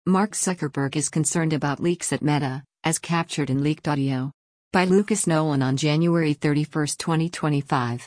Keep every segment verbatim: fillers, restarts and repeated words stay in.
Mark Zuckerberg is concerned about leaks at Meta, as captured in leaked audio. By Lucas Nolan on January thirty-first, twenty twenty-five.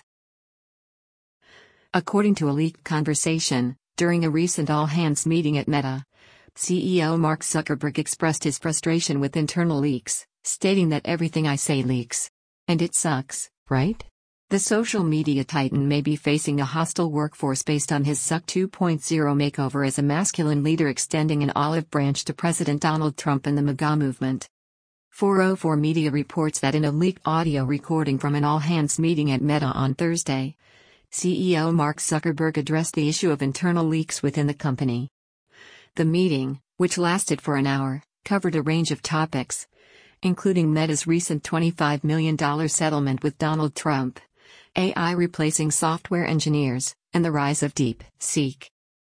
According to a leaked conversation, during a recent all-hands meeting at Meta, C E O Mark Zuckerberg expressed his frustration with internal leaks, stating that everything I say leaks. And it sucks, right? The social media titan may be facing a hostile workforce based on his Zuck two point oh makeover as a masculine leader, extending an olive branch to President Donald Trump and the MAGA movement. four oh four Media reports that in a leaked audio recording from an all-hands meeting at Meta on Thursday, C E O Mark Zuckerberg addressed the issue of internal leaks within the company. The meeting, which lasted for an hour, covered a range of topics, including Meta's recent twenty-five million dollars settlement with Donald Trump, A I replacing software engineers, and the rise of DeepSeek.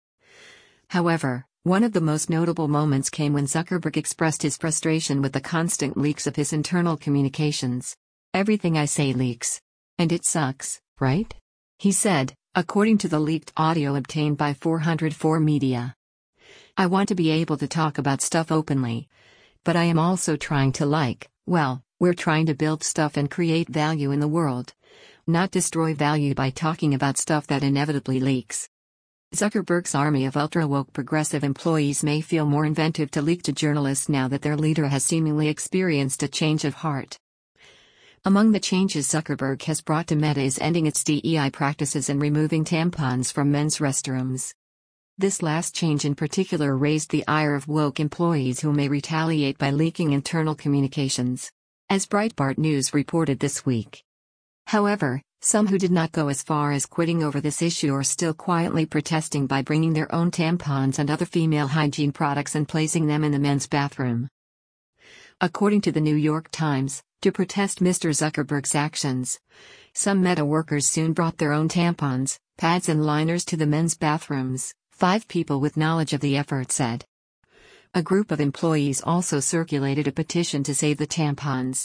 However, one of the most notable moments came when Zuckerberg expressed his frustration with the constant leaks of his internal communications. Everything I say leaks. And it sucks, right? He said, according to the leaked audio obtained by four oh four Media. I want to be able to talk about stuff openly. But I am also trying to like, well, we're trying to build stuff and create value in the world. Not destroy value by talking about stuff that inevitably leaks. Zuckerberg's army of ultra-woke progressive employees may feel more inventive to leak to journalists now that their leader has seemingly experienced a change of heart. Among the changes Zuckerberg has brought to Meta is ending its D E I practices and removing tampons from men's restrooms. This last change in particular raised the ire of woke employees who may retaliate by leaking internal communications, as Breitbart News reported this week. However, some who did not go as far as quitting over this issue are still quietly protesting by bringing their own tampons and other female hygiene products and placing them in the men's bathroom. According to the New York Times, to protest Mister Zuckerberg's actions, some Meta workers soon brought their own tampons, pads and liners to the men's bathrooms, five people with knowledge of the effort said. A group of employees also circulated a petition to save the tampons.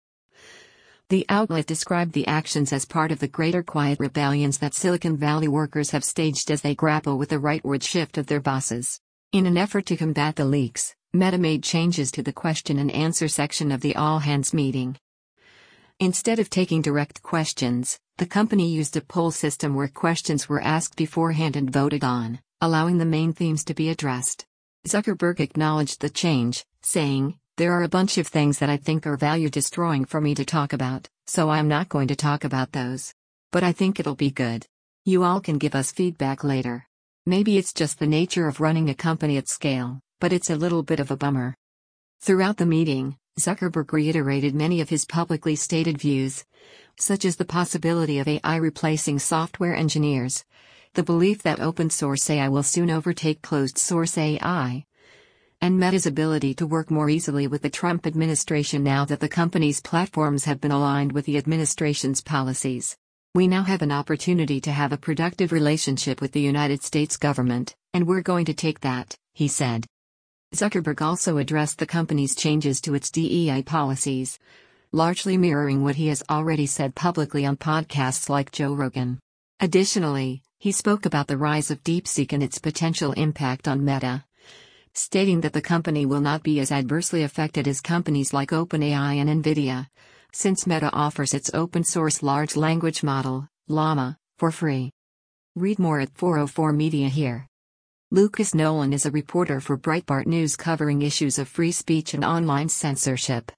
The outlet described the actions as part of the greater quiet rebellions that Silicon Valley workers have staged as they grapple with the rightward shift of their bosses. In an effort to combat the leaks, Meta made changes to the question and answer section of the all-hands meeting. Instead of taking direct questions, the company used a poll system where questions were asked beforehand and voted on, allowing the main themes to be addressed. Zuckerberg acknowledged the change, saying, "There are a bunch of things that I think are value-destroying for me to talk about, so I'm not going to talk about those. But I think it'll be good. You all can give us feedback later. Maybe it's just the nature of running a company at scale, but it's a little bit of a bummer." Throughout the meeting, Zuckerberg reiterated many of his publicly stated views, such as the possibility of A I replacing software engineers, the belief that open-source A I will soon overtake closed-source A I, and Meta's ability to work more easily with the Trump administration now that the company's platforms have been aligned with the administration's policies. "We now have an opportunity to have a productive relationship with the United States government, and we're going to take that," he said. Zuckerberg also addressed the company's changes to its D E I policies, largely mirroring what he has already said publicly on podcasts like Joe Rogan. Additionally, he spoke about the rise of DeepSeek and its potential impact on Meta, stating that the company will not be as adversely affected as companies like OpenAI and NVIDIA, since Meta offers its open-source large language model, Llama, for free. Read more at four oh four Media here. Lucas Nolan is a reporter for Breitbart News covering issues of free speech and online censorship.